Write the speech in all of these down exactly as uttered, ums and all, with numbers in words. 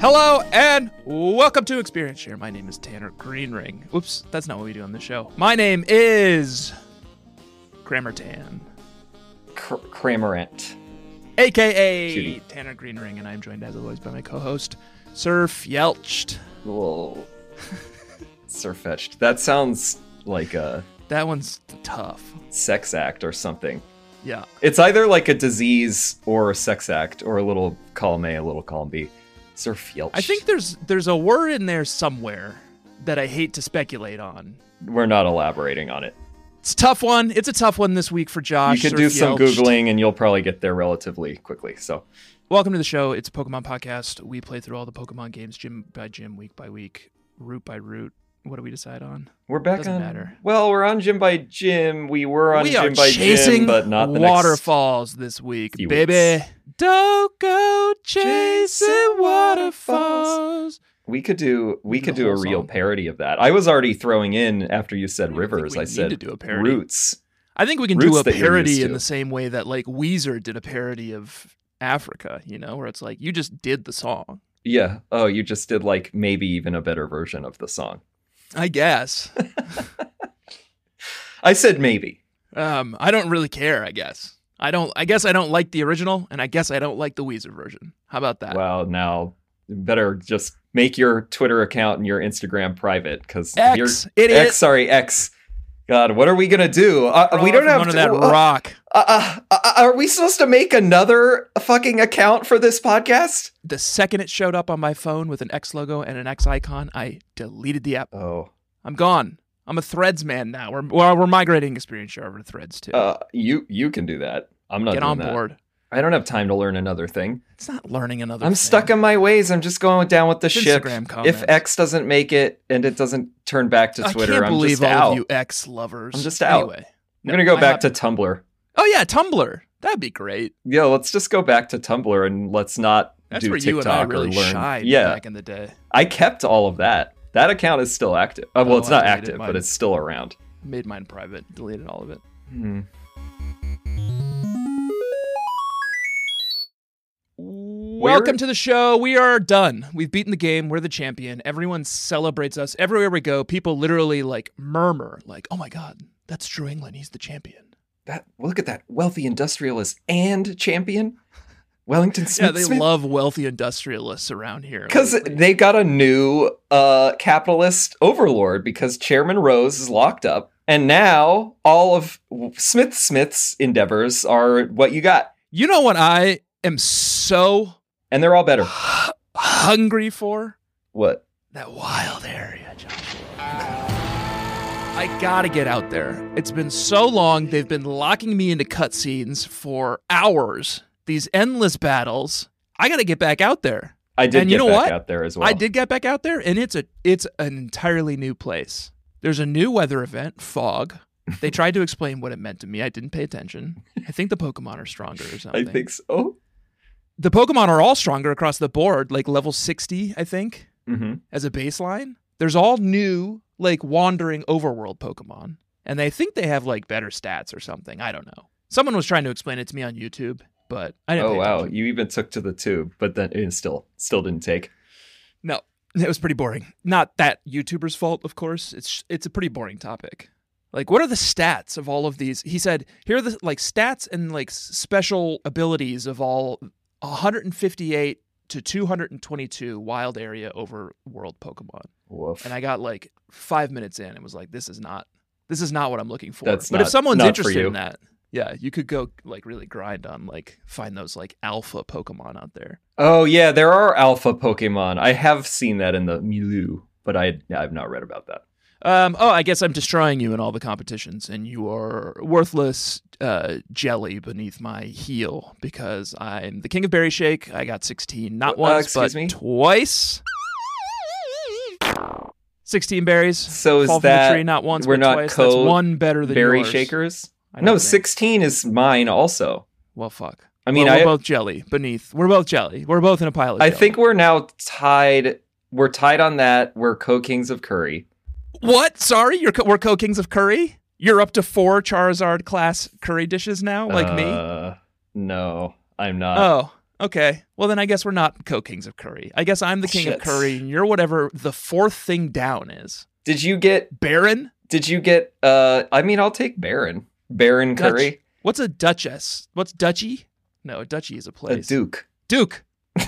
Hello and welcome to Experience Share. My name is Tanner Greenring. Oops, that's not what we do on the show. My name is Kramer Tan. Cr- Kramerant. A K A Judy. Tanner Greenring, and I'm joined as always by my co-host, Sir Fjelched. Whoa. Surfetched. That sounds like a That one's tough. sex act or something. Yeah. It's either like a disease or a sex act or a little column A, a little column B. Surfetched. I think there's there's a word in there somewhere that I hate to speculate on. We're not elaborating on it. It's a tough one. It's a tough one this week for Josh. You could Sir do some Fjelched. Googling and you'll probably get there relatively quickly. So, Welcome to the show. It's a Pokemon podcast. We play through all the Pokemon games, gym by gym, week by week, route by route. What do we decide on? we're back Doesn't on. matter. Well, we're on Gym by Gym. We were on we Gym are by chasing Gym, but not the waterfalls this week, few baby. weeks. Don't go chasing Chasing waterfalls. We could do we do could the do a whole real song. parody of that. I was already throwing in after you said I don't think rivers. we I need said to do a parody. roots. I think we can Roots do a that you're parody used in to. the same way that like Weezer did a parody of Africa, you know, where it's like you just did the song. Yeah. Oh, you just did like maybe even a better version of the song. I guess. I said maybe. Um, I don't really care, I guess. I don't I guess I don't like the original, and I guess I don't like the Weezer version. How about that? Well, now better just make your Twitter account and your Instagram private because X, idiot. X, sorry, X. God, what are we gonna do? Uh, we don't From have under to. that uh, rock. uh, uh, uh, are we supposed to make another fucking account for this podcast? The second it showed up on my phone with an X logo and an X icon, I deleted the app. Oh, I'm gone. I'm a Threads man now. We're well, we're migrating Experience Share over to Threads too. uh, you you can do that. I'm not Get doing on that. board. I don't have time to learn another thing. It's not learning another. I'm thing. stuck in my ways. I'm just going down with the It's ship. Instagram comments. If X doesn't make it and it doesn't turn back to Twitter, I can't I'm believe just all out. of you X lovers. I'm just out. Anyway, I'm gonna go I back have- to Tumblr. Oh yeah, Tumblr. That'd be great. Yeah, let's just go back to Tumblr and let's not That's do where TikTok you and I or really learn. shined Yeah, back in the day. I kept all of that. That account is still active. Uh, well, Oh, it's I not deleted active, mine. but it's still around. Made mine private. Deleted all of it. Hmm. Welcome to the show. We are done. We've beaten the game. We're the champion. Everyone celebrates us. Everywhere we go, people literally like murmur, like, "Oh my God, that's Drew England. He's the champion." That look at that wealthy industrialist and champion, Wellington Smith. Yeah, they love wealthy industrialists around here. Because lately. they got a new uh, capitalist overlord because Chairman Rose is locked up. And now all of Smith Smith's endeavors are what you got. You know what I am so And they're all better. h- hungry for? What? That wild area, Joshua. I gotta get out there. It's been so long. They've been locking me into cutscenes for hours. These endless battles. I gotta get back out there. I did And get you know back what? out there as well. I did get back out there, and it's a it's an entirely new place. There's a new weather event, fog. They tried to explain what it meant to me. I didn't pay attention. I think the Pokemon are stronger or I something. think so. The Pokemon are all stronger across the board, like level sixty, I think, Mm-hmm. as a baseline. There's all new, like, wandering overworld Pokemon. And they think they have, like, better stats or something. I don't know. Someone was trying to explain it to me on YouTube, but I didn't Oh pay wow, attention. you even took to the tube, but then it still still didn't take. No, it was pretty boring. Not that YouTuber's fault, of course. It's it's a pretty boring topic. Like, what are the stats of all of these? He said, here are the, like, stats and, like, s- special abilities of all one hundred fifty-eight to two hundred twenty-two wild area overworld Pokemon. Woof. And I got like five minutes in and was like, this is not, this is not what I'm looking for. That's but not- if someone's not for interested you. in that, yeah, you could go like really grind on like find those like alpha Pokemon out there. Oh yeah, there are alpha Pokemon. I have seen that in the milieu, but I I've not read about that. Um, oh, I guess I'm destroying you in all the competitions, and you are worthless uh, jelly beneath my heel because I'm the king of Berry Shake. I got sixteen, not Uh, once, excuse but me? twice. sixteen berries. So is fall from that the tree, not once, we're but not twice. code That's one better than Berry yours. Shakers? I don't No, think. sixteen is mine also. Well, fuck. I mean, well, we're I both jelly beneath. We're both jelly. We're both in a pile of I jelly. think we're now tied. We're tied on that. We're co-kings of curry. What? Sorry, you're co- we're co-kings of curry? You're up to four Charizard class curry dishes now, like me? Uh, no, I'm not. Oh, Okay. Well, then I guess we're not co-kings of curry. I guess I'm the king Shit. of curry, and you're whatever the fourth thing down is. Did you get? Baron? Did you get? Uh, I mean, I'll take Baron. Baron Dutch- curry. What's a duchess? What's duchy? No, a duchy is a A place. Duke. Duke.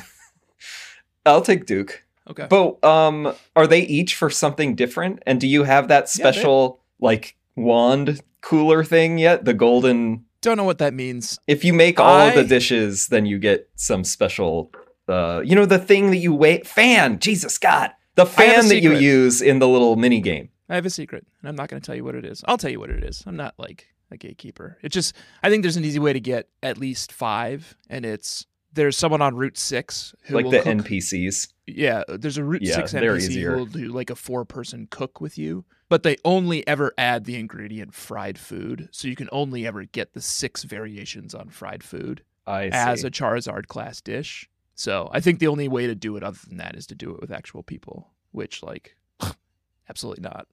I'll take Duke. Okay. But um, are they each for something different? And do you have that Yeah, they- special like wand cooler thing yet? The golden. Don't know what that means. If you make all of I- the dishes, then you get some special. Uh, you know the thing that you wait fan. Jesus God, the I have a fan that you secret. use in the little mini game. I have a secret, and I'm not going to tell you what it is. I'll tell you what it is. I'm not like a gatekeeper. It's just I think there's an easy way to get at least five, and it's there's someone on Route Six who Like will the cook. N P Cs. Yeah, there's a Route Yeah, Six they're N P C easier. who will do like a four-person cook with you, but they only ever add the ingredient fried food, so you can only ever get the six variations on fried food I as see. a Charizard class dish. So I think the only way to do it other than that is to do it with actual people, which like absolutely not.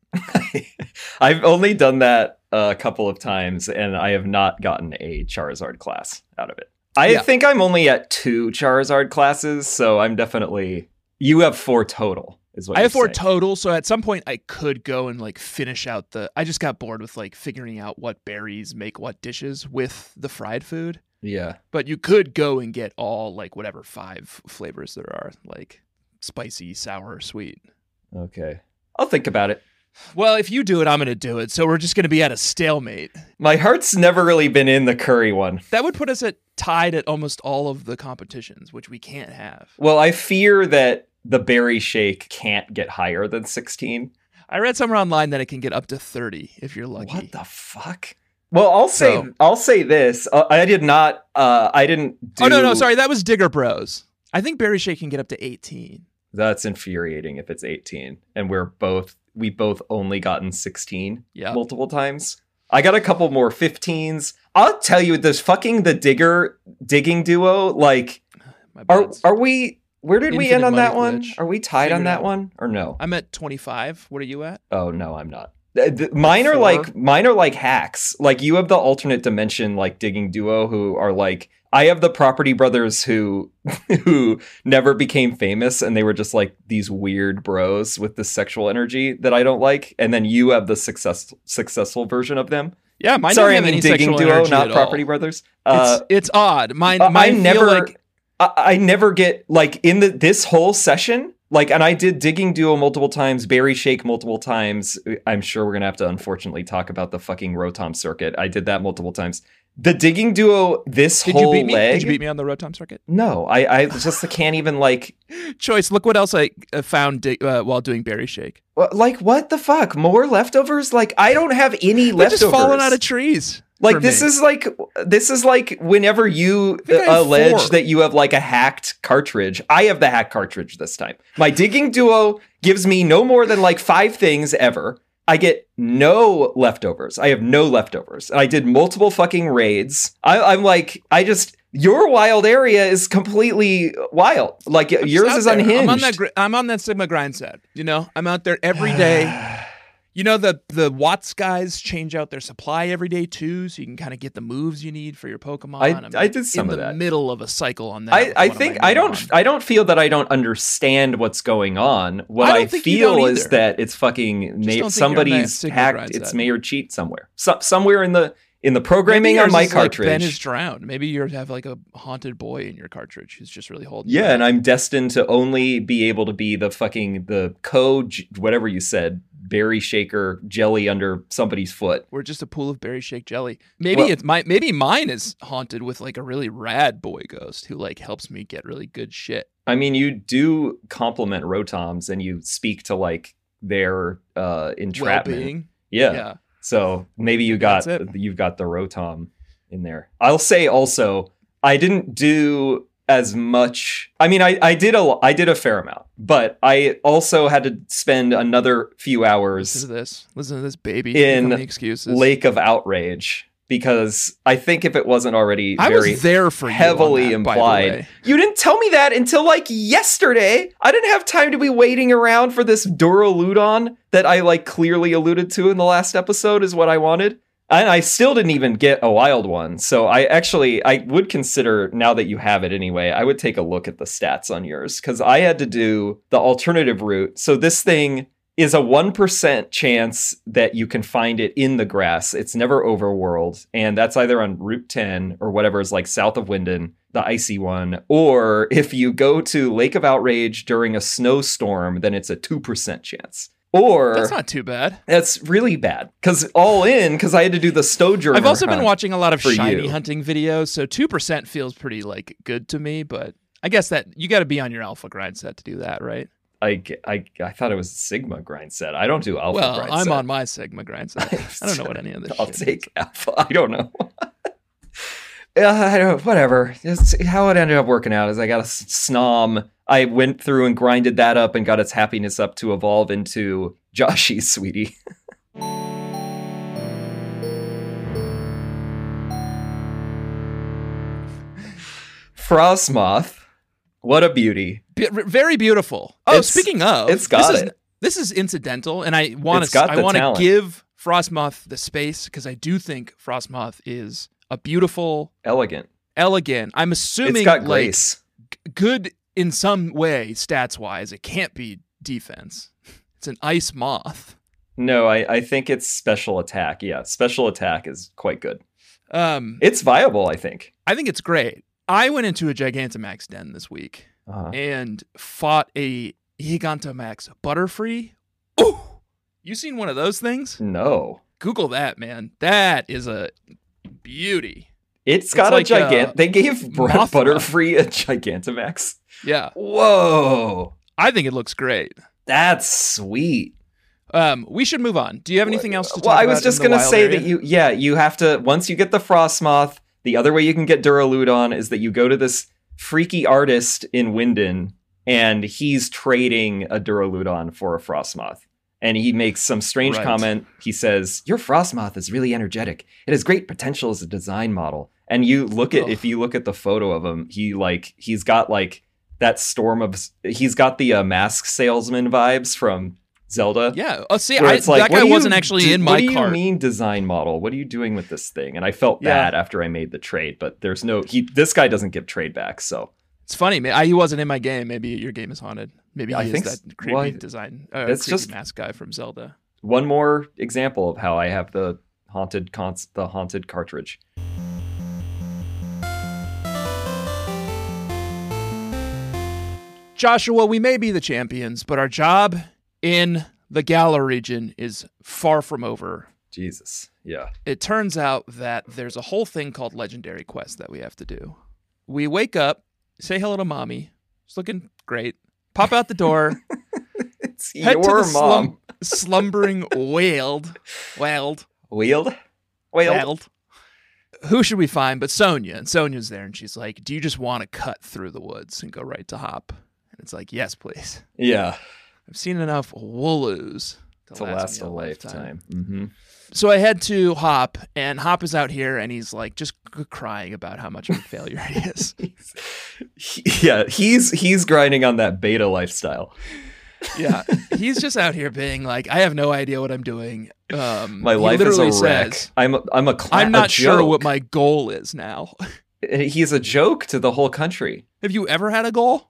I've only done that a couple of times, and I have not gotten a Charizard class out of it. I Yeah. think I'm only at two Charizard classes, so I'm definitely. You have four total, is what I you're have four saying. total, so at some point I could go and like finish out the. I just got bored with like figuring out what berries make what dishes with the fried food. Yeah. But you could go and get all like whatever five flavors there are, like spicy, sour, sweet. Okay. I'll think about it. Well, if you do it, I'm going to do it. So we're just going to be at a stalemate. My heart's never really been in the curry one. That would put us at tied at almost all of the competitions, which we can't have. Well, I fear that the berry shake can't get higher than sixteen. I read somewhere online that it can get up to thirty if you're lucky. What the fuck? Well, I'll say So- I'll say this. Uh, I did not. Uh, I didn't. Do... Oh no, no, sorry, that was Digger Bros. I think Berry Shake can get up to eighteen. That's infuriating if it's eighteen, and we're both we both only gotten sixteen Yeah. multiple times. I got a couple more fifteens. I'll tell you, this fucking the digger digging duo. Like, My are buds. are we? Where did we Infinite end on that money one? glitch. Are we tied Figure on it that out. one or no? I'm at twenty-five. What are you at? Oh no, I'm not. Th- th- Mine are Four? like mine are like hacks. Like you have the alternate dimension like digging duo who are like I have the Property Brothers who who never became famous and they were just like these weird bros with this sexual energy that I don't like. And then you have the success successful version of them. Yeah, mine Sorry, I doesn't have mean any digging sexual duo, energy not at Property all. Brothers. Uh, It's it's odd. Mine, I- mine I feel never like I, I never get like in the this whole session. Like, and I did digging duo multiple times, berry shake multiple times. I'm sure we're gonna have to unfortunately talk about the fucking Rotom circuit. I did that multiple times. The digging duo, this Did whole you beat me? leg. Did you beat me on the Rotom circuit? No, I, I just can't even like, Choice. Look what else I uh, found di- uh, while doing Berry Shake. wha- like what the fuck? More leftovers? Like I don't have any They're leftovers. just falling out of trees. Like for this me. is like this is like whenever you think I uh, have allege four. that you have like a hacked cartridge. I have the hacked cartridge this time. My digging duo gives me no more than like five things ever. I get no leftovers. I have no leftovers. And I did multiple fucking raids. I, I'm like, I just your wild area is completely wild. Like I'm just yours out is there. unhinged. I'm on that. Gr- I'm on that Sigma grind set. You know, I'm out there every day. You know, the the Watts guys change out their supply every day too, so you can kind of get the moves you need for your Pokemon. I- I'm I did some in of the that. middle of a cycle on that. I, with I one of think my I don't Pokemon. I don't feel that I don't understand what's going on. What I I, don't think you feel don't is either. that it's fucking Just ma- don't think you're on that somebody's Sigma hacked grind its set. mayor cheat somewhere. So, somewhere in the in the programming Maybe on yours my is like cartridge. Ben is drowned. Maybe you have like a haunted boy in your cartridge who's just really holding. yeah, you and back. I'm destined to only be able to be the fucking the code whatever you said berry shaker jelly under somebody's foot. We're just a pool of berry shake jelly. Maybe Well- it's my maybe mine is haunted with like a really rad boy ghost who like helps me get really good shit. I mean, you do compliment Rotoms and you speak to like their uh entrapment. Well-being. Yeah. Yeah. So maybe you got That's it. you've got the Rotom in there. I'll say also, I didn't do as much. I mean, I, I did a I did a fair amount, but I also had to spend another few Listen hours to this. Listen to this baby. In Here come the excuses. Lake of Outrage because I think if it wasn't already I very was there for you heavily on that, by the implied. way. You didn't tell me that until like yesterday. I didn't have time to be waiting around for this Duraludon that I like clearly alluded to in the last episode is what I wanted. And I still didn't even get a wild one. So I actually, I would consider, now that you have it anyway, I would take a look at the stats on yours, because I had to do the alternative route. So this thing is a one percent chance that you can find it in the grass. It's never overworld. And that's either on Route ten or whatever is like south of Winden, the icy one. Or if you go to Lake of Outrage during a snowstorm, then it's a two percent chance. Or That's not too bad. That's really bad. Because all in, because I had to do the Stojourner I've also been hunt watching a lot of for shiny you. hunting videos, so two percent feels pretty like good to me, but I guess that you got to be on your alpha grind set to do that, right? I, I, I thought it was a Sigma grind set. I don't do alpha well, grind I'm set. on my Sigma grind set. I don't know what any of this I'll shit take is. alpha. I don't know. uh, I don't whatever. Just how it ended up working out is I got a s- Snom. I went through and grinded that up and got its happiness up to evolve into Joshy, sweetie. Frostmoth. What a beauty. Be- very beautiful. Oh, It's- speaking of, it's got this it. Is, this is incidental, and I want It's to got I the want to talent. give Frostmoth the space because I do think Frostmoth is a beautiful, Elegant. elegant. I'm assuming It's got like, grace. g- good in some way stats wise. It can't be defense. It's an ice moth. No, I, I think it's special attack. Yeah, special attack is quite good. Um, It's viable, I think. I think it's great. I went into a Gigantamax den this week Uh-huh. and fought a Gigantamax Butterfree. Ooh, you seen one of those things? No. Google that, man. That is a beauty. It's got It's a like, uh, gigant. They gave Brett Mothra. Butterfree a Gigantamax. Yeah, Whoa. I think it looks great. That's sweet. Um, we should move on. Do you have anything else to talk Well, about? I was just in the going to wild say area? that you, yeah, you have to, once you get the Frostmoth, the other way you can get Duraludon is that you go to this freaky artist in Winden, and he's trading a Duraludon for a Frostmoth. And he makes some strange Right. comment. He says, "Your Frostmoth is really energetic. It has great potential as a design model." And you look at, Ugh. if you look at the photo of him, he like, he's got like that storm of, he's got the uh, mask salesman vibes from Zelda. Yeah. Oh, see, Where I, it's like, that what guy do you wasn't actually do- in my What do you cart. mean design model? What are you doing with this thing? And I felt Yeah. bad after I made the trade, but there's no, he, this guy doesn't give trade back. So It's funny. ma- I, he wasn't in my game. Maybe your game is haunted. Maybe he I is think that s- creepy well, design. Uh, it's creepy just- mask guy from Zelda. one more example of how I have the haunted cons, the haunted cartridge. Joshua, we may be the champions, but our job in the Galar region is far from over. Jesus. Yeah. It turns out that there's a whole thing called Legendary Quest that we have to do. We wake up, say hello to mommy. She's looking great. Pop out the door, It's head your to the mom. slum- slumbering Wailed. Wailed. Wheeled? Wheeled? Wailed. Who should we find but Sonia? And Sonia's there, and she's like, do you just want to cut through the woods and go right to Hop? And it's like, yes, please. Yeah. I've seen enough Wooloos to, To last me a lifetime. Mm-hmm. So I head to Hop, and Hop is out here, and he's like just c- crying about how much of a failure he is. He- yeah. He's, he's grinding on that beta lifestyle. Yeah, he's just out here being like, I have no idea what I'm doing. Um, My he life is a literally wreck. says, I'm a, I'm a cla- I'm a not sure joke. what my goal is now. He's a joke to the whole country. Have you ever had a goal?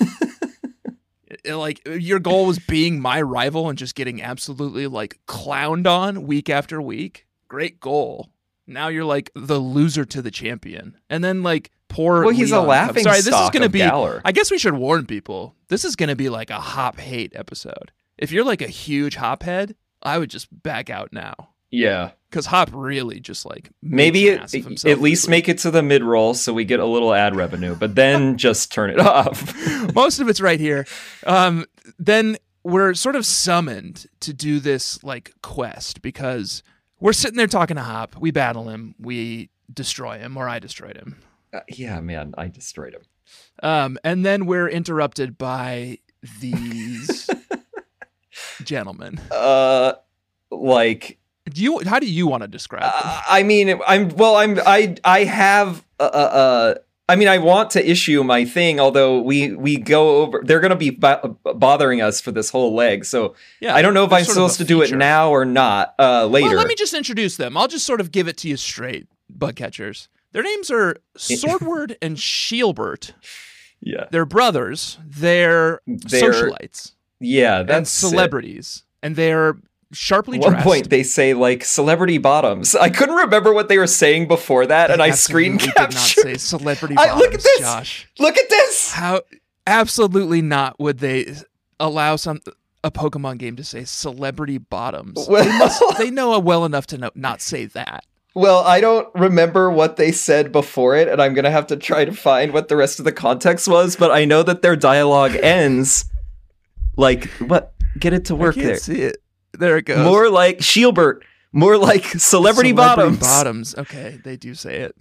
Like your goal was being my rival and just getting absolutely like clowned on week after week. Great goal. Now you're like the loser to the champion, and then like poor. Well, he's a Leon laughing comes- Sorry, this is stock gonna of be. Galar. I guess we should warn people. This is gonna be like a Hop hate episode. If you're like a huge Hop head, I would just back out now Yeah. because Hop really just like makes Maybe an ass of it, himself at least this make it to the mid roll so we get a little ad revenue, but then just turn it off. week. Most of it's right here. Um, then we're sort of summoned to do this like quest because we're sitting there talking to Hop. We battle him. We destroy him, or I destroyed him. Uh, yeah, man, I destroyed him. Um, and then we're interrupted by these gentlemen. Uh, like, Do you? How do you want to describe them? uh, I mean, I'm well. I'm I I have uh, uh I mean, I want to issue my thing, although we we go over. They're going to be bo- bothering us for this whole leg, so Yeah, I don't know if they're I'm sort of a supposed to do it feature. now or not. Uh, later. Well, let me just introduce them. I'll just sort of give it to you straight, bug catchers. Their names are Swordward and Shielbert. yeah, They're brothers. They're, They're- socialites yeah, and that's it. celebrities, and they're sharply At one dressed. point, they say like celebrity bottoms. I couldn't remember what they were saying before that, and I screen Absolutely did not captured. say celebrity I- bottoms, look at this! Josh. Look at this. How absolutely not would they allow some a Pokemon game to say celebrity bottoms? Well- they, must, they know well enough to know, not say that. Well, I don't remember what they said before it, and I'm gonna have to try to find what the rest of the context was. But I know that their dialogue ends like what? Get it to work I can't there. see it. There it goes. More like Shielbert. More like celebrity, bottoms. bottoms. Okay, they do say it.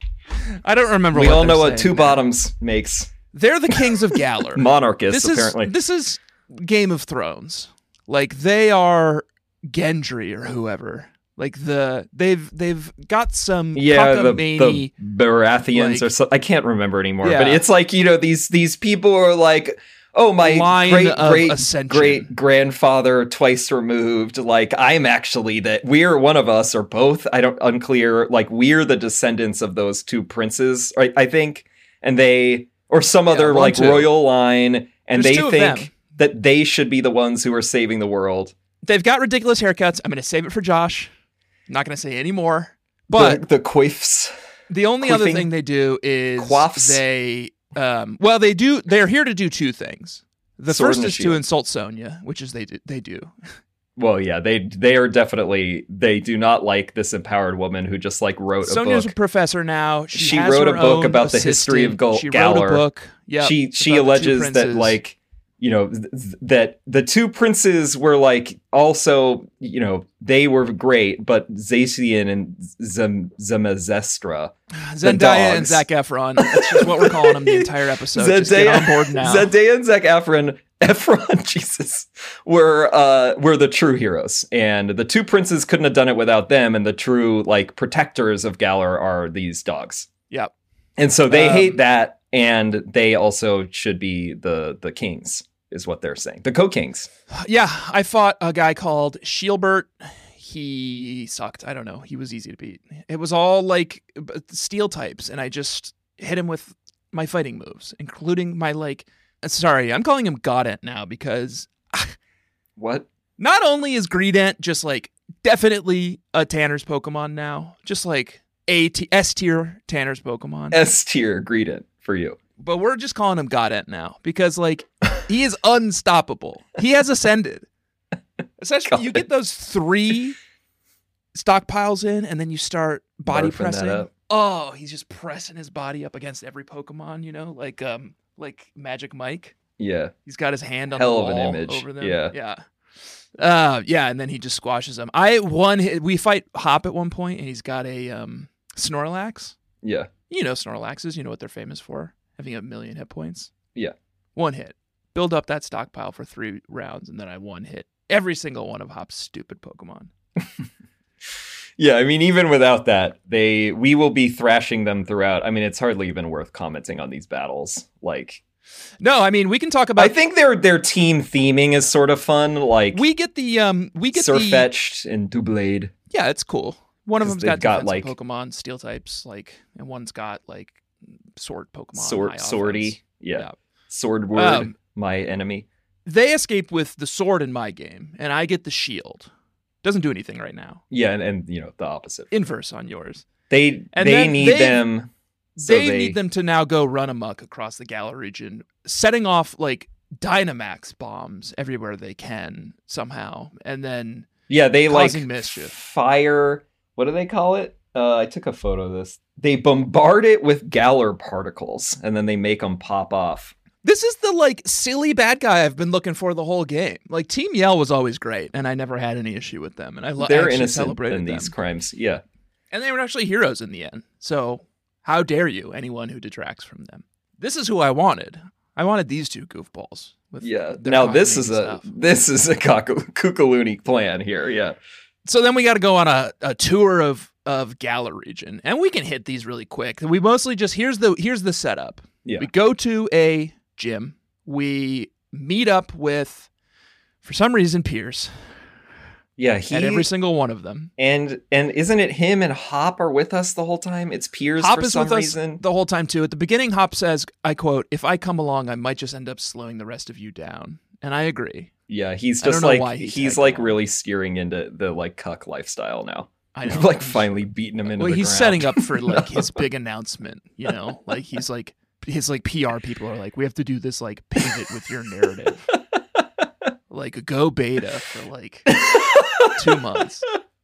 I don't remember. We what all they're know what saying two there. bottoms makes. They're the kings of Galar. Monarchists, this apparently. is this is Game of Thrones. Like they are Gendry or whoever. Like the they've they've got some yeah, the, cockamamie- the Baratheons like- or so. I can't remember anymore. Yeah. But it's like, you know, these these people are like, oh, my Line great of great ascension. great grandfather twice removed. Like I'm actually that we're one of us or both. I don't unclear. Like we're the descendants of those two princes. I, I think, and they or some Yeah, other one, like two. royal line, and There's they two of think them. that they should be the ones who are saving the world. They've got ridiculous haircuts. I'm going to save it for Josh. I'm not going to say any more. But the, the coifs. the only other Quiffing. thing they do is Quaffs. they um well they do they're here to do two things. The Sword first and a is to shield. insult Sonya, which is they do, they do. Well, yeah, they they are definitely they do not like this empowered woman who just like wrote Sonya's a a book. professor now. She, She has wrote her a book own about the history of assistant. Gal- She Galar. wrote a book. Yeah, she she about the two alleges that princes. like you know th- th- that the two princes were like also you know they were great, but Zacian and Zem- Zemazestra, Zendaya and dogs. Zac Efron. That's just what we're calling them the entire episode. Just get on board now. Zendaya and Zac Efron, Efron, Jesus, were uh were the true heroes, and the two princes couldn't have done it without them. And the true like protectors of Galar are these dogs, Yep. and so they Um, hate that, and they also should be the the kings, is what they're saying, the co-kings. Yeah, I fought a guy called Shielbert. He sucked. I don't know. He was easy to beat. It was all like b- steel types, and I just hit him with my fighting moves, including my like. Sorry, I'm calling him Godent now because What? not only is Greedent just like definitely a Tanner's Pokemon now, just like a t- S tier Tanner's Pokemon, S tier Greedent for you. but we're just calling him Godent now because like he is unstoppable. He has ascended. Essentially, you get those three stockpiles in, and then you start body Barfing that pressing. up. Oh, he's just pressing his body up against every Pokemon, you know, like um, like Magic Mike. Yeah. He's got his hand on Hell the of an wall image. over them. Yeah. yeah, uh, yeah, and then he just squashes them. I one hit, we fight Hop at one point, and he's got a um Snorlax. Yeah. You know Snorlaxes. You know what they're famous for, having a million hit points. Yeah. One hit. Build up that stockpile for three rounds, and then I one hit every single one of Hop's stupid Pokemon. Yeah, I mean, even without that, they we will be thrashing them throughout. I mean, it's hardly even worth commenting on these battles. Like, No, I mean we can talk about. I think their their team theming is sort of fun. Like, we get the um we get the Surfetched and Doublade. yeah, it's cool. One of 'Cause them's they've got, got, defensive like- Pokemon, steel types, like, and one's got like sword Pokemon, Sword, high swordy. offense. Yeah. Yeah. Sword word, Um, my enemy. They escape with the sword in my game, and I get the shield. Doesn't do anything right now. Yeah, and, and you know, the opposite. Inverse on yours. They And they then need they- them. So they, they need them to now go run amok across the Galar region, setting off like Dynamax bombs everywhere they can somehow, and then Yeah, they like causing mischief. fire. What do they call it? Uh, I took a photo of this. They bombard it with Galar particles, and then they make them pop off. this is the like silly bad guy I've been looking for the whole game. Like Team Yell was always great, and I never had any issue with them, and I lo- They're actually innocent celebrated in them. these crimes. Yeah, And they were actually heroes in the end. So how dare you, anyone who detracts from them? This is who I wanted. I wanted these two goofballs. With yeah. their Now this cockamamie is a stuff. this is a cock- kookaloonie plan here. Yeah, So then we got to go on a, a tour of of Galar region, and we can hit these really quick. We mostly just here's the here's the setup. Yeah. We go to a gym. We meet up with, for some reason, Pierce. Yeah, he at every single one of them. And and isn't it him and Hop are with us the whole time? It's Piers Hop for is some with reason. us the whole time too. At the beginning, Hop says, I quote, "If I come along, I might just end up slowing the rest of you down." And I agree. Yeah, he's I don't just know like why he he's tagged like along. really steering into the like cuck lifestyle now. I know. like finally beating him into Well, the he's ground. setting up for like his big announcement, you know? Like he's like his like P R people are like, "We have to do this like pivot with your narrative." Like go beta for like two months.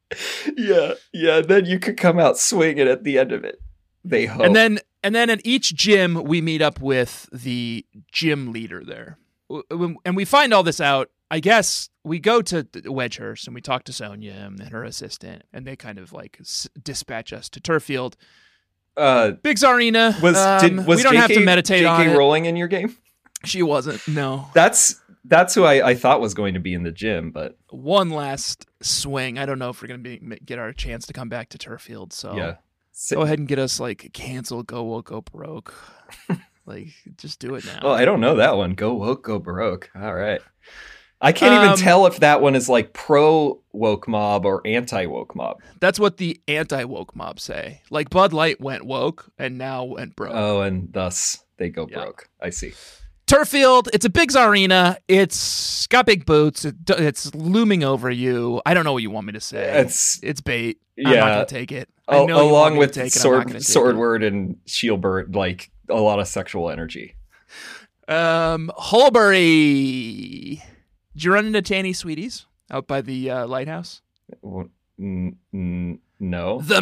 Yeah, yeah. Then you could come out swinging at the end of it. They hope. And then and then at each gym we meet up with the gym leader there. W- And we find all this out. I guess we go to Wedgehurst and we talk to Sonia and her assistant, and they kind of like s- dispatch us to Turffield. uh, Big Czarina. was um, did was we don't J K, have to meditate J K on it. Rowling in your game? She wasn't. No. That's that's who I, I thought was going to be in the gym, but One last swing. I don't know if we're gonna be get our chance to come back to Turffield. So yeah. go ahead and get us like cancel. Go woke go broke. Like just do it now. Oh, I don't know that one. Go woke, go baroque. All right. I can't even Um, tell if that one is like pro woke mob or anti woke mob. That's what the anti-woke mob say. Like Bud Light went woke and now went broke. Oh, and thus they go Yeah. broke. I see. Turffield, it's a big Czarina. It's got big boots. It, it's looming over you. I don't know what you want me to say. It's It's bait. I'm not yeah. going to take it. I Al- know you want along me with to take it. I'm not gonna sword take it. Swordward and Shieldbird, like a lot of sexual energy. Um, Holbury. Did you run into Tanny Sweeties out by the uh, lighthouse? Well, n- n- no. The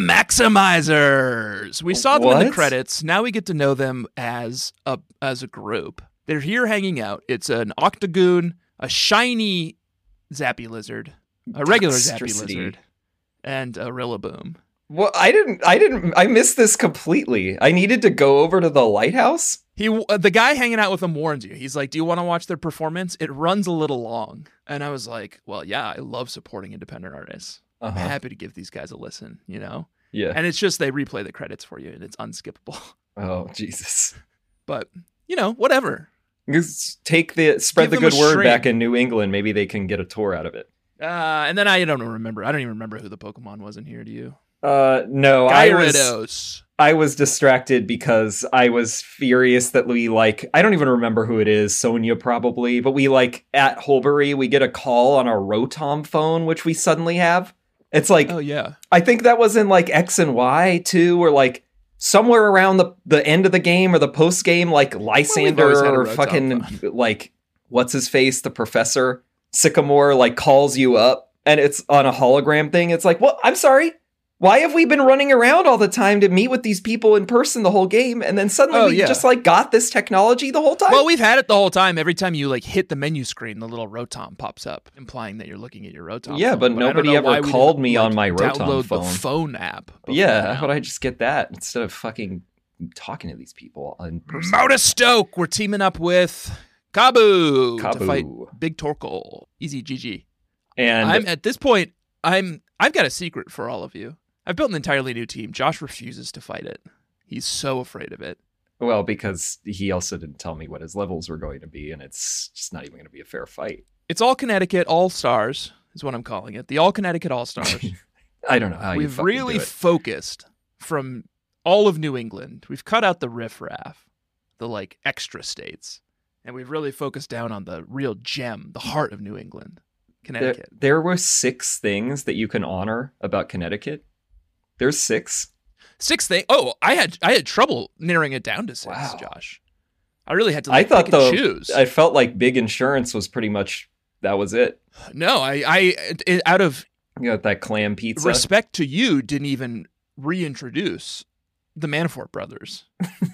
Maximizers. We saw them in the What? credits. Now we get to know them as a as a group. They're here hanging out. It's an Octagoon, a shiny Zappy Lizard, a regular Zappy Toxicity. Lizard, and a Rillaboom. Well, I didn't. I didn't. I missed this completely. I needed to go over to the lighthouse. He, uh, the guy hanging out with them warns you. He's like, "Do you want to watch their performance? It runs a little long." And I was like, "Well, yeah, I love supporting independent artists. I'm Uh-huh. happy to give these guys a listen." You know. Yeah. And it's just they replay the credits for you, and it's unskippable. Oh Jesus. But you know, whatever. Just take the spread Give the them good a word string. back in New England. Maybe they can get a tour out of it. Uh, and then I don't remember. I don't even remember who the Pokemon was in here. Do you? Uh, no, I was. Gyarados. I was distracted because I was furious that we like I don't even remember who it is, Sonia probably, but we like at Holbury we get a call on our Rotom phone, which we suddenly have. It's like Oh yeah. I think that was in like X and Y too, or like somewhere around the the end of the game or the post game, like Lysander always had a or Rotom fucking like what's his face, the professor Sycamore like calls you up and it's on a hologram thing. It's like, well, I'm sorry. Why have we been running around all the time to meet with these people in person the whole game? And then suddenly Oh, we yeah. just like got this technology the whole time? Well, we've had it the whole time. Every time you like hit the menu screen, the little Rotom pops up, implying that you're looking at your Rotom. Yeah, phone. but I don't nobody know ever why we called didn't, me like, on my Rotom download phone. the phone app. before yeah, now. how would I just get that instead of fucking talking to these people in person? Mouta Stoke. We're teaming up with Kabu, to Kabu. fight Big Torkoal. Easy G G. And I'm at this point. I'm. I've got a secret for all of you. I've built an entirely new team. Josh refuses to fight it. He's so afraid of it. well, because he also didn't tell me what his levels were going to be, and it's just not even going to be a fair fight. It's all Connecticut All Stars is what I'm calling it. The All Connecticut All Stars. I don't know how you We've fucking really do it. focused from all of New England. We've cut out the riffraff, the like extra states, and we've really focused down on the real gem, the heart of New England, There, Connecticut. there were six things that you can honor about Connecticut. There's six. Six thing. Oh, I had I had trouble narrowing it down to six, Wow. Josh. I really had to I like, thought pick and though, choose. I felt like big insurance was pretty much that was it. no, I I it, out of You got that clam pizza. respect to you, didn't even reintroduce the Manafort brothers.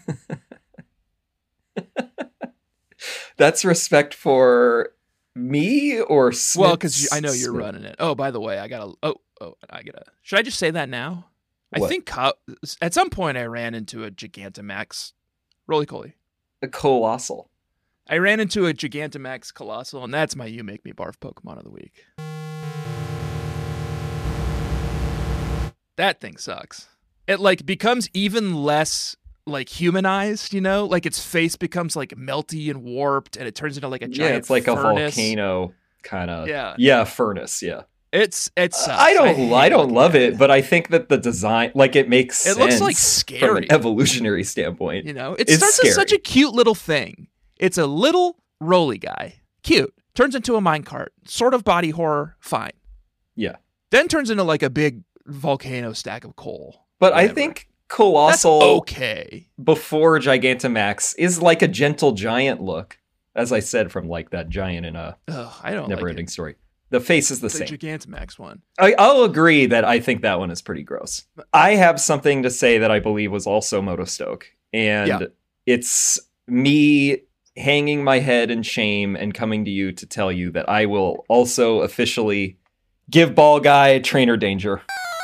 That's respect for me or Smith's? Well, because I know you're Smith- running it. Oh, by the way, I gotta. Oh, oh, I gotta. Should I just say that now? I What? think co- at some point I ran into a Gigantamax Roly-Poly. a colossal. I ran into a Gigantamax Colossal, and that's my You Make Me Barf Pokemon of the week. That thing sucks. It like becomes even less like humanized, you know? Like its face becomes like melty and warped, and it turns into like a giant Yeah, it's like furnace. a volcano kind of. Yeah. Yeah, furnace, yeah. It's it sucks. I don't I, hate don't looking love at it, but I think that the design, like it makes It sense looks like from scary. an evolutionary standpoint. You know, it It's starts scary. as such a cute little thing. It's a little roly guy, cute. Turns into a minecart, sort of body horror, fine. Yeah. Then turns into like a big volcano stack of coal. But I Whatever. think That's Colossal okay. before Gigantamax is like a gentle giant look, as I said, from like that giant in a Ugh, I don't Never like Ending it. Story. The face is the The same. Gigantamax one. I, I'll agree that I think that one is pretty gross. I have something to say that I believe was also Motostoke, and Yeah. it's me hanging my head in shame and coming to you to tell you that I will also officially give Ball Guy trainer danger.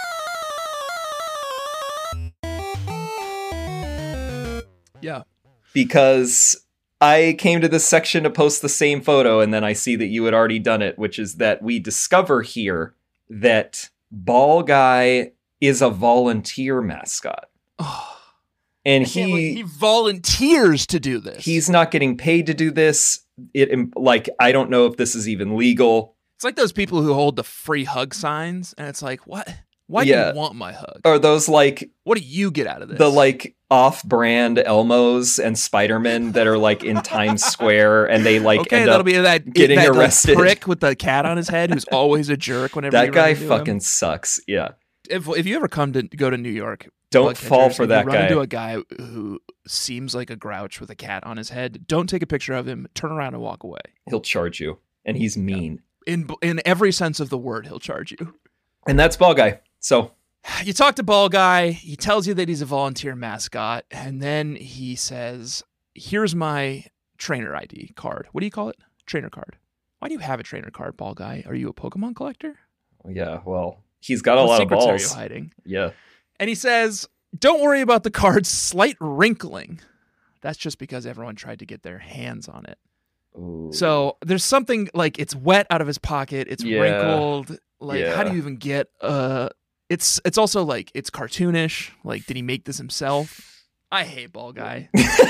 Yeah. Because I came to this section to post the same photo, and then I see that you had already done it, which is that we discover here that Ball Guy is a volunteer mascot. Oh, And I can't believe he he volunteers to do this. he's not getting paid to do this. It im- like I don't know if this is even legal. It's like those people who hold the free hug signs, and it's like, what? Why Yeah. do you want my hug? Or those like What do you get out of this? the like off-brand Elmos and Spider-Man that are like in Times Square, and they like okay, end that'll up be that getting that, like, arrested. prick with the cat on his head who's always a jerk whenever that you guy run into fucking him. sucks. Yeah. If if you ever come to go to New York, Don't bug fall catchers, for and you that run guy. into a guy who seems like a grouch with a cat on his head. Don't take a picture of him. Turn around and walk away. He'll charge you, and he's mean. In in every sense of the word, he'll charge you. And that's Ball Guy. So You talk to Ball Guy. He tells you that he's a volunteer mascot, and then he says, "Here's my trainer I D card. What do you call it? Trainer card. Why do you have a trainer card, Ball Guy? Are you a Pokemon collector? yeah, well, he's got a What lot of secrets balls. are you hiding?" Yeah. And he says, "Don't worry about the card's slight wrinkling. That's just because everyone tried to get their hands on it." Ooh. So there's something like it's wet out of his pocket. It's Yeah. wrinkled. Like, how do Yeah. you even get uh It's it's also like it's cartoonish. Like, did he make this himself? I hate Ball Guy.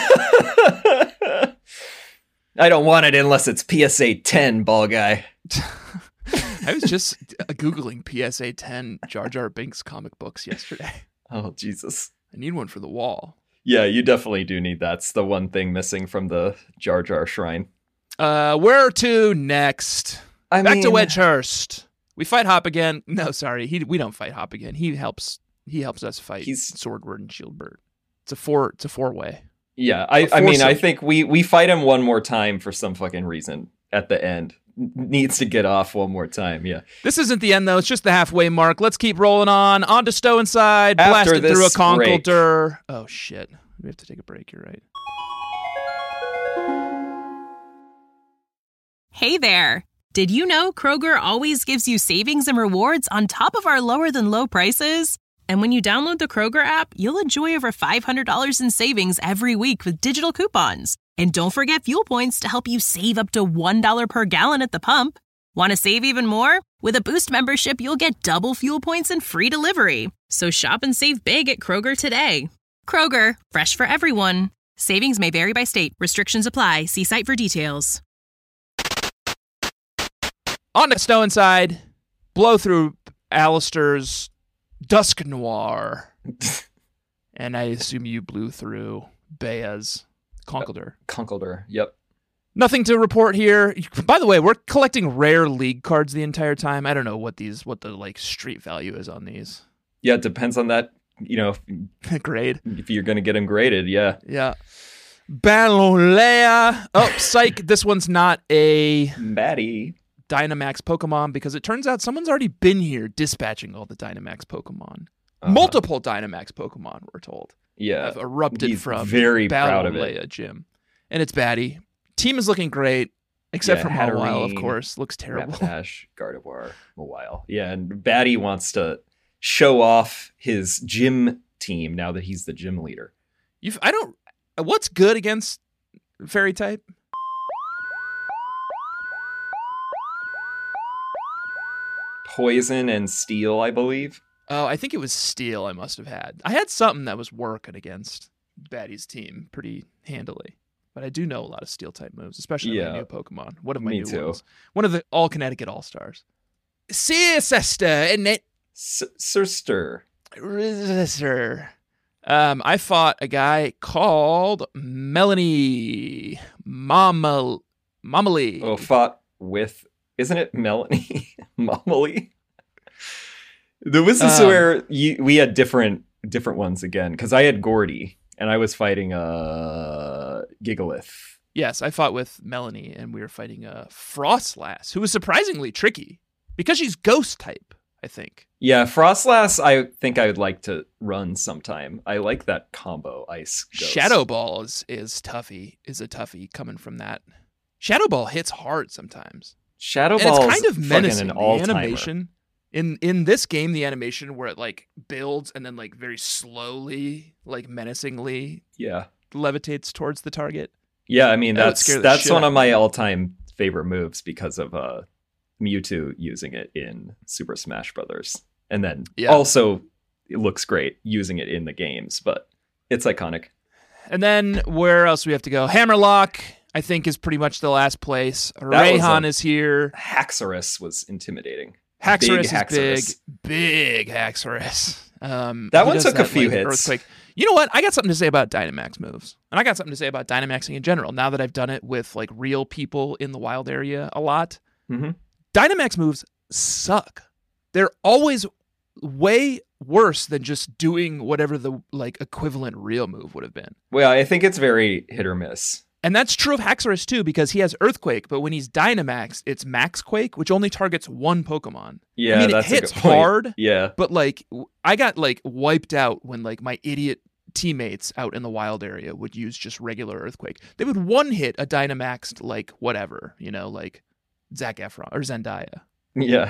I don't want it unless it's P S A ten, Ball Guy. I was just uh, googling P S A ten Jar Jar Binks comic books yesterday. Oh, Jesus. I need one for the wall. Yeah, you definitely do need that. It's the one thing missing from the Jar Jar shrine. Uh, where to next? I Back mean, to Wedgehurst. We fight Hop again. No, sorry, he we don't fight Hop again. He helps. He helps us fight He's- Swordward and Shieldbird. It's a four. It's a four way. Yeah, I, A I mean, I foursome. think we, we fight him one more time for some fucking reason at the end. N- Needs to get off one more time, yeah. This isn't the end though. It's just the halfway mark. Let's keep rolling on. On to Stow Inside. Blast After it through a this break. conkeldurr. Oh shit. We have to take a break. You're right. Hey there! Did you know Kroger always gives you savings and rewards on top of our lower than low prices? And when you download the Kroger app, you'll enjoy over five hundred dollars in savings every week with digital coupons. And don't forget fuel points to help you save up to one dollar per gallon at the pump. Want to save even more? With a Boost membership, you'll get double fuel points and free delivery. So shop and save big at Kroger today. Kroger, fresh for everyone. Savings may vary by state. Restrictions apply. See site for details. On to Stow Inside. Blow through Alistair's Dusk Noir. And I assume you blew through Bea's Conkeldurr. Conkeldurr, yep. Nothing to report here. By the way, we're collecting rare league cards the entire time. I don't know what these, what the like street value is on these. Yeah, it depends on that, you know, Grade. if you're going to get them graded, yeah. Yeah. Balolea. Oh, psych. This one's not a Maddie. Dynamax Pokemon because it turns out someone's already been here dispatching all the Dynamax Pokemon. Uh-huh. Multiple Dynamax Pokemon, we're told, Yeah. have erupted he's from very proud of it. Balolea Gym. And it's Batty. Team is looking great, except Yeah, for Mawile, of Hatterene, course. Looks terrible. Rapidash, Gardevoir, Mawile. Yeah, and Batty wants to show off his gym team now that he's the gym leader. You've, I don't... What's good against Fairy type? Poison and Steel, I believe. Oh, I think it was Steel I must have had. I had something that was working against Batty's team pretty handily. But I do know a lot of Steel-type moves, especially Yeah. my new Pokemon. One of my Me new too. ones. One of the all-Connecticut All-Stars. See, sister, isn't it? S- Sister. Sister. Um, I fought a guy called Melanie Mama Momily. Oh, fought with, isn't it Melanie? Momily? This is Um, where you, we had different different ones again, because I had Gordy, and I was fighting uh, Gigalith. Yes, I fought with Melanie, and we were fighting a Frostlass, who was surprisingly tricky because she's ghost type, I think. Yeah, Frostlass, I think I would like to run sometime. I like that combo, Ice Ghost. Shadow Ball is, is toughy, is a toughie coming from that. Shadow Ball hits hard sometimes. Shadow And Ball it's kind of fucking menacing. an The all-timer. animation in in this game, the animation where it like builds and then like very slowly, like menacingly Yeah. levitates towards the target. Yeah, I mean, That would that's scare the that's shit one out of of my me. all-time favorite moves because of uh, Mewtwo using it in Super Smash Brothers. And then Yeah. also, it looks great using it in the games, but it's iconic. And then where else we have to go? Hammerlock, I think, is pretty much the last place. was Rayhan a- is here. Haxorus was intimidating. Haxorus Big is Haxorus. big, big Haxorus. Um, That he one does took a few like, hits. Earthquake. You know what? I got something to say about Dynamax moves, and I got something to say about Dynamaxing in general. Now that I've done it with like real people in the wild area a lot, hmm Dynamax moves suck. They're always way worse than just doing whatever the like equivalent real move would have been. Well, I think it's very hit or miss. And that's true of Haxorus too, because he has Earthquake, but when he's Dynamax, it's Max Quake, which only targets one Pokemon. Yeah, I mean, that's it hits a good point. hard, Yeah. but like w- I got like wiped out when like my idiot teammates out in the wild area would use just regular Earthquake. They would one hit a Dynamaxed like whatever, you know, like Zac Efron or Zendaya. Yeah.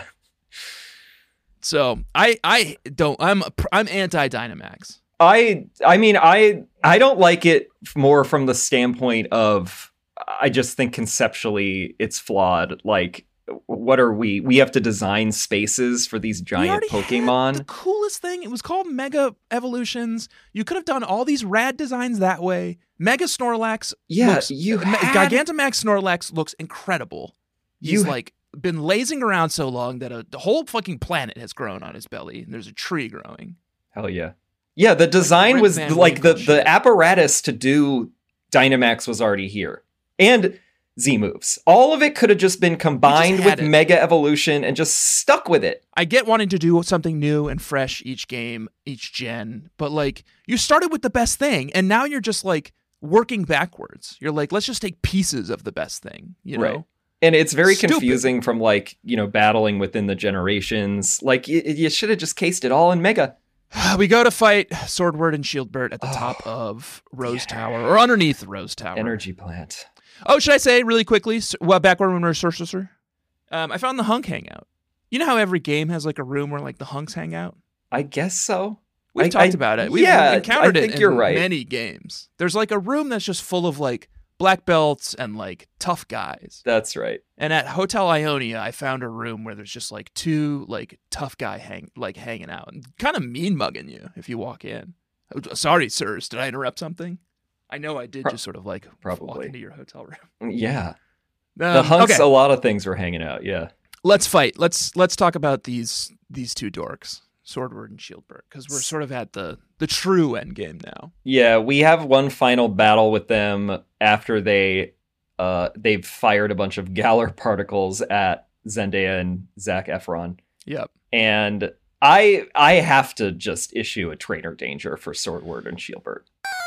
So I I don't I'm I'm anti Dynamax. I I mean I I don't like it more from the standpoint of I just think conceptually it's flawed. Like, what are we? We have to design spaces for these We giant already had Pokemon. the coolest thing. It was called Mega Evolutions. You could have done all these rad designs that way. Mega Snorlax. Yeah, looks, you Me- had- Gigantamax Snorlax looks incredible. He's You- like been lazing around so long that a, the whole fucking planet has grown on his belly, and there's a tree growing. Hell yeah. Yeah, the design Rip was Van like the, Winkle shit. the apparatus to do Dynamax was already here. And Z moves. All of it could have just been combined had with it. Mega Evolution and just stuck with it. I get wanting to do something new and fresh each game, each gen, but like you started with the best thing, and now you're just like working backwards. You're like, let's just take pieces of the best thing, you know? Right. And it's very Stupid. confusing from like, you know, battling within the generations. Like y- you should have just cased it all in Mega. We go to fight Swordward and Shieldbert at the Oh, top of Rose Tower, or underneath Rose Tower. Energy plant. Oh, should I say really quickly, s- well, back when we were Sorcerer, um, I found the Hunk Hangout. You know how every game has like a room where like the hunks hang out? I guess so. We've I- talked I- about it. We've yeah, encountered I it think in you're right. many games. There's like a room that's just full of like black belts and like tough guys. That's right. And at Hotel Ionia, I found a room where there's just like two like tough guy hang like hanging out and kind of mean mugging you if you walk in. Oh, sorry, sirs, did I interrupt something? I know I did Pro- just sort of like walk probably. into your hotel room. Yeah. Um, The hunks, okay, a lot of things were hanging out. Yeah. let's fight. Let's let's talk about these these two dorks, Swordward and Shieldbert, because we're sort of at the the true end game now. Yeah, we have one final battle with them after they uh they've fired a bunch of Galar particles at Zendaya and Zac Efron. Yep. And I I have to just issue a trainer danger for Swordward and Shieldbert.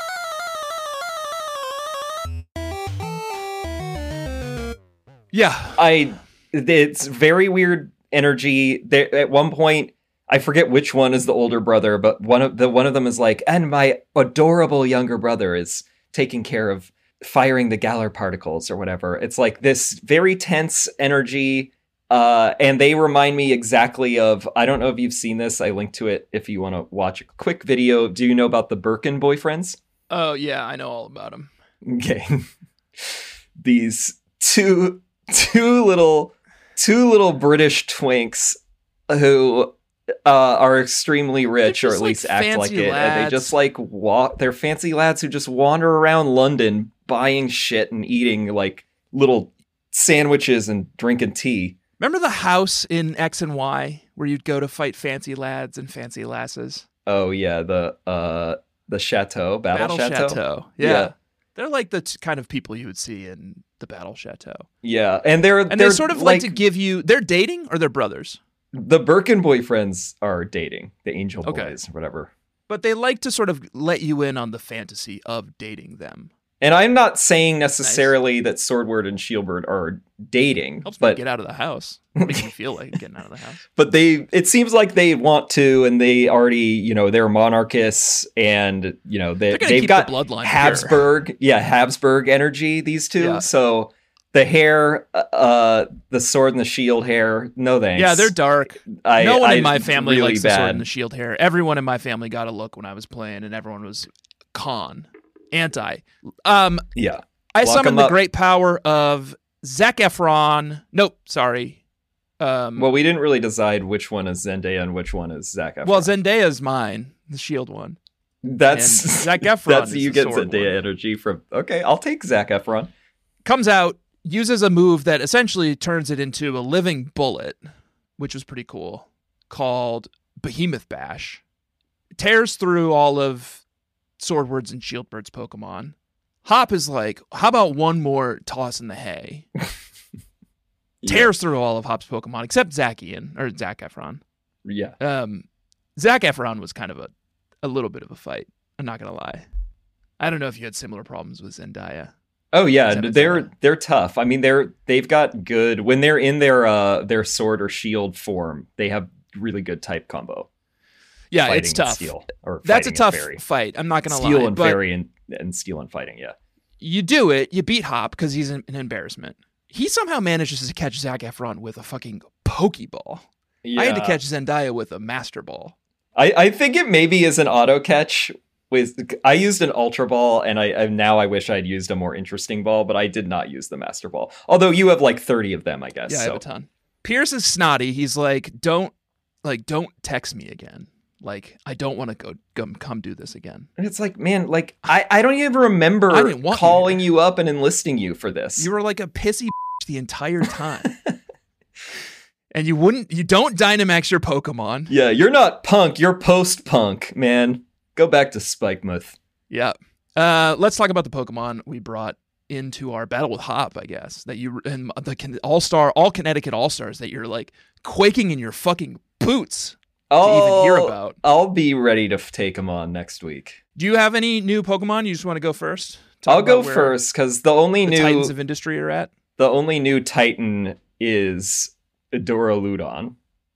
Yeah. I it's very weird energy. There at one point I forget which one is the older brother, but one of the one of them is like, and my adorable younger brother is taking care of firing the Galar particles or whatever. It's like this very tense energy. Uh, and they remind me exactly of, I don't know if you've seen this. I linked to it if you want to watch a quick video. Do you know about the Birkin boyfriends? Oh yeah, I know all about him. Okay. These two two little two little British twinks who uh, are extremely rich, or just, at like, least act like fancy it. And they lads. just like walk. They're fancy lads who just wander around London buying shit and eating like little sandwiches and drinking tea. Remember the house in X and Y where you'd go to fight fancy lads and fancy lasses? Oh yeah, the uh the chateau, battle, chateau. Yeah. Yeah. They're like the t- kind of people you would see in the battle chateau. Yeah, and they're And they're they sort of like, to give you, they're dating or they're brothers? the Birkin boyfriends are dating, the Angel Okay. Boys, or whatever. But they like to sort of let you in on the fantasy of dating them. And I'm not saying necessarily that Swordward and Shieldbird are dating, Helps me but get out of the house. Makes me feel like getting out of the house. but they it seems like they want to, and they already, you know, they're monarchists, and you know they They're gonna they've keep got the bloodline Habsburg, yeah, Habsburg energy. These two, Yeah. so the hair, uh, the sword and the shield hair, no thanks. Yeah, they're dark. I, no one I, in my family really likes the bad. sword and the shield hair. Everyone in my family got a look when I was playing, and everyone was con, anti. Um, Yeah, I Lock 'em summoned the up. great power of Zac Efron. Nope, sorry. Um, well, we didn't really decide which one is Zendaya and which one is Zac Efron. well, Zendaya's mine, the shield one. that's and Zac Efron That's is you the get sword Zendaya one. energy from. Okay, I'll take Zac Efron. Comes out, uses a move that essentially turns it into a living bullet, which was pretty cool, called Behemoth Bash. Tears through all of Swordward's and Shieldbird's Pokemon. Hop is like, how about one more toss in the hay? Tears through all of Hop's Pokemon, except Zacian, or Zac Efron. Yeah. Um, Zac Efron was kind of a, a little bit of a fight. I'm not going to lie. I don't know if you had similar problems with Zendaya. Oh yeah, Except they're it's, uh, they're tough. I mean, they're they've got good when they're in their uh their sword or shield form. They have really good type combo. Yeah, Fighting it's and tough. Steel, or That's a fighting and tough fairy. fight. I'm not going to lie. Steel and but fairy and, and steel and fighting. Yeah. you do it. You beat Hop because he's an, an embarrassment. He somehow manages to catch Zac Efron with a fucking Pokeball. yeah. I had to catch Zendaya with a Master Ball. I, I think it maybe is an auto catch. With I used an Ultra Ball, and I, I now I wish I'd used a more interesting ball, but I did not use the Master Ball. Although you have like thirty of them, I guess. Yeah, I so. have a ton. Pierce is snotty. He's like, don't, like, don't text me again. Like, I don't want to go, come, come do this again. And it's like, man, like I, I don't even remember I didn't want you calling to. you up and enlisting you for this. You were like a pissy the entire time. And you wouldn't, you don't Dynamax your Pokemon. Yeah, you're not punk. You're post-punk, man. Go back to Spikemuth. Yeah. Uh, let's talk about the Pokemon we brought into our battle with Hop, I guess. That you and the Con- All-Star, all Connecticut All-Stars that you're like quaking in your fucking boots to even hear about. I'll be ready to f- take them on next week. Do you have any new Pokemon? You just want to go first? Talk I'll go about where first because the only The new Titans of Industry are at. the only new Titan is Duraludon,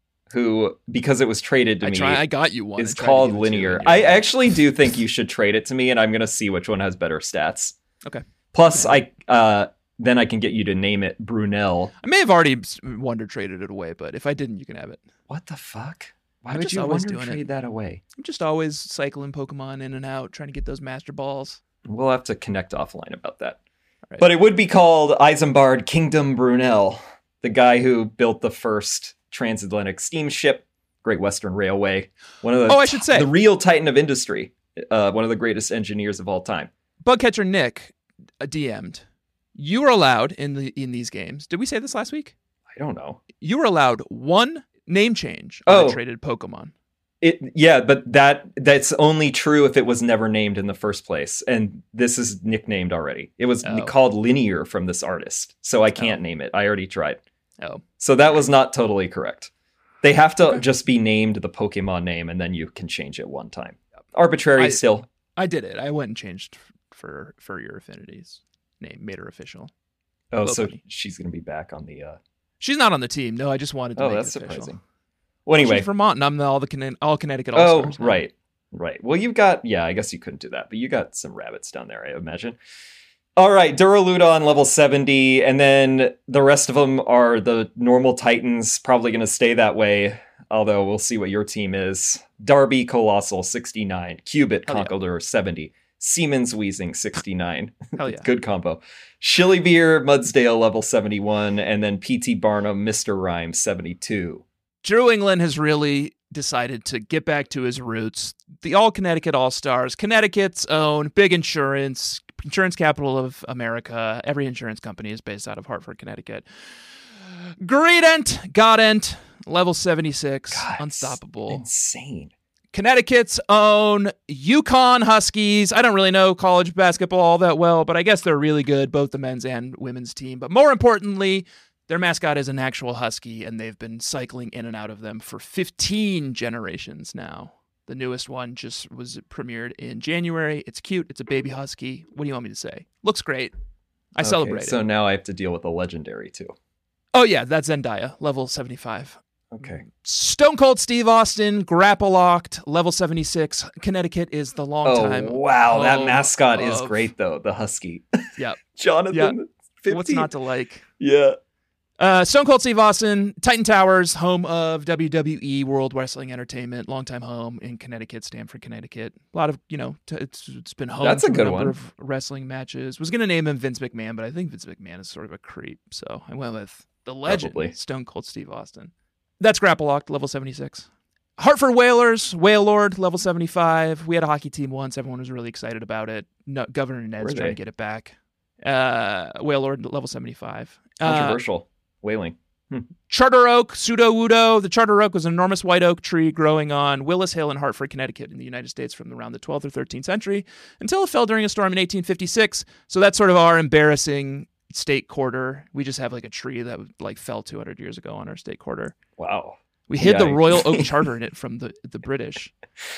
who because it was traded to I me try. I got you one. is I tried to called give it to you, Linear. and you're I like, actually do think you should trade it to me, and I'm gonna see which one has better stats. Okay. Plus, I uh then I can get you to name it Brunel. I may have already s- Wonder traded it away, but if I didn't, you can have it. What the fuck? Why I'm would just you always Wonder doing it. trade that away? I'm just always cycling Pokemon in and out, trying to get those Master Balls. We'll have to connect offline about that. Right. But it would be called Isambard Kingdom Brunel, the guy who built the first transatlantic steamship, Great Western Railway. One of the Oh, I should say. the real titan of industry, uh, one of the greatest engineers of all time. Bugcatcher Nick uh, D M'd. You were allowed in the in these games. Did we say this last week? I don't know. You were allowed one name change on Oh. a traded Pokemon. It yeah, but that that's only true if it was never named in the first place. And this is nicknamed already. It was Oh. called Linear from this artist, so I can't Oh. name it. I already tried. Oh, So that was not totally correct. They have to Okay. just be named the Pokemon name, and then you can change it one time. Arbitrary I- still. I did it. I went and changed f- for for your affinities name, made her official. Oh, Little so bunny. she's going to be back on the... Uh... She's not on the team. No, I just wanted to Oh, make that's it official. surprising. Well, anyway. She's Vermont, and I'm the, all the Conne- all Connecticut Oh, All-Stars. now. right. Right. Well, you've got... Yeah, I guess you couldn't do that, but you got some rabbits down there, I imagine. All right, Duraludon level seventy, and then the rest of them are the normal Titans, probably going to stay that way, although we'll see what your team is. Darby Colossal, sixty-nine. Cubit Hell yeah. Conkeldurr, seventy. Siemens Weezing, sixty-nine. Hell yeah. Good combo. Shillybeer, Mudsdale, level seventy-one, and then P T Barnum, Mister Rhyme, seventy-two. Drew England has really decided to get back to his roots. The All Connecticut All-Stars, Connecticut's own big insurance, insurance capital of America. Every insurance company is based out of Hartford, Connecticut. Greedent, Godent, level seventy-six, God, unstoppable. Insane. Connecticut's own Yukon Huskies. I don't really know college basketball all that well, but I guess they're really good, both the men's and women's team. But more importantly, their mascot is an actual husky, and they've been cycling in and out of them for fifteen generations now. The newest one just was premiered in January. It's cute. It's a baby husky. What do you want me to say? Looks great. I okay, celebrate so it. now I have to deal with a legendary too. Oh, yeah, that's Zendaya, level seventy-five. Okay. Stone Cold Steve Austin, grapple locked, level seventy-six. Connecticut is the long Oh, time. wow. That home mascot is of- great, though. The husky. Yep. Jonathan. Yeah. fifty. What's not to like? Yeah. Uh, Stone Cold Steve Austin, Titan Towers, home of W W E World Wrestling Entertainment, longtime home in Connecticut, Stamford, Connecticut. A lot of, you know, t- it's it's been home That's a to good a number one. of wrestling matches. Was going to name him Vince McMahon, but I think Vince McMahon is sort of a creep, so I went with the legend, Probably. Stone Cold Steve Austin. That's grapple locked, level seventy-six. Hartford Whalers, Whale Lord, level seventy-five. We had a hockey team once. Everyone was really excited about it. No, Governor Ned's Were trying they? to get it back. Uh, Whale Lord, level seventy-five. Uh, Controversial. Whaling. Charter Oak, Pseudo Wudo. The Charter Oak was an enormous white oak tree growing on Willis Hill in Hartford, Connecticut, in the United States from around the twelfth or thirteenth century until it fell during a storm in eighteen fifty-six. So that's sort of our embarrassing state quarter. We just have like a tree that like fell two hundred years ago on our state quarter. Wow. We hid the Yikes. Royal Oak Charter in it from the, the British.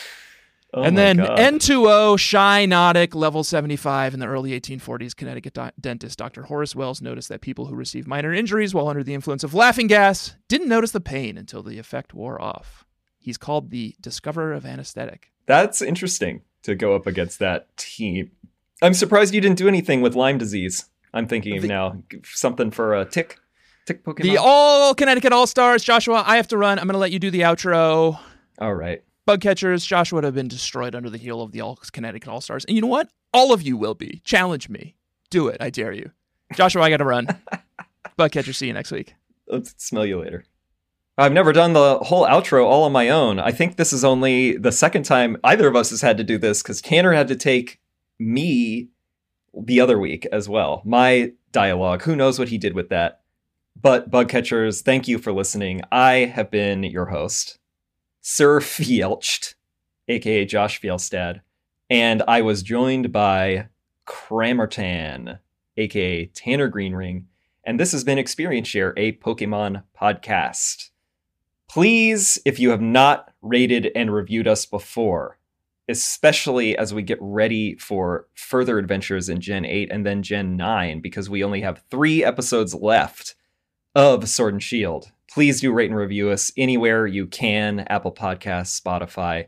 Oh and my then God. N two O, Shy Nautic, level seventy-five. In the early eighteen forties, Connecticut do- dentist Doctor Horace Wells noticed that people who received minor injuries while under the influence of laughing gas didn't notice the pain until the effect wore off. He's called the discoverer of anesthetic. That's interesting to go up against that team. I'm surprised you didn't do anything with Lyme disease. I'm thinking The- now something for a tick, tick Pokemon. The All Connecticut All-Stars. Joshua, I have to run. I'm going to let you do the outro. All right. Bug catchers, Joshua would have been destroyed under the heel of the All Connecticut All-Stars. And you know what? All of you will be. Challenge me. Do it. I dare you. Joshua, I got to run. Bug catcher, see you next week. Let's smell you later. I've never done the whole outro all on my own. I think this is only the second time either of us has had to do this because Tanner had to take me the other week as well. My dialogue. Who knows what he did with that? But bug catchers, thank you for listening. I have been your host, Sir Fielcht, aka Josh Fielstad, and I was joined by Kramertan, aka Tanner Greenring, and this has been Experience Share, a Pokemon podcast. Please, if you have not rated and reviewed us before, especially as we get ready for further adventures in Gen eight and then Gen nine, because we only have three episodes left of Sword and Shield. Please do rate and review us anywhere you can. Apple Podcasts, Spotify,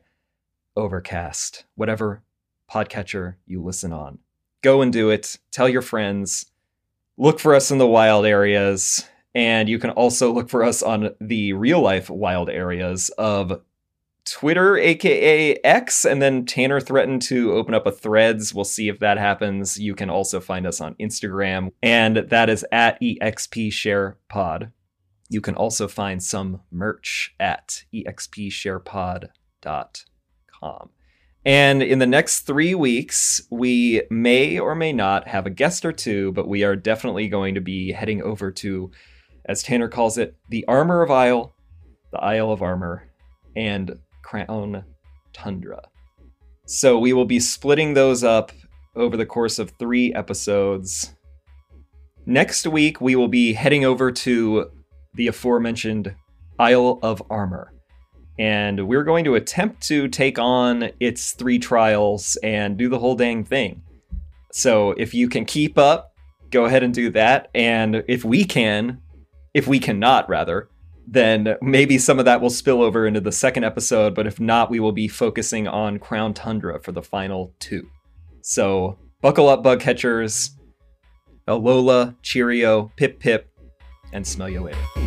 Overcast, whatever podcatcher you listen on. Go and do it. Tell your friends. Look for us in the wild areas. And you can also look for us on the real life wild areas of Twitter, aka X, and then Tanner threatened to open up a Threads. We'll see if that happens. You can also find us on Instagram, and that is at E X P Share Pod. You can also find some merch at E X P share pod dot com. And in the next three weeks, we may or may not have a guest or two, but we are definitely going to be heading over to, as Tanner calls it, the Armor of Isle, the Isle of Armor, and Crown Tundra. So we will be splitting those up over the course of three episodes. Next week, we will be heading over to the aforementioned Isle of Armor. And we're going to attempt to take on its three trials and do the whole dang thing. So if you can keep up, go ahead and do that. And if we can, if we cannot rather, then maybe some of that will spill over into the second episode. But if not, we will be focusing on Crown Tundra for the final two. So buckle up, bug catchers. Alola, cheerio, pip pip, and smell you later.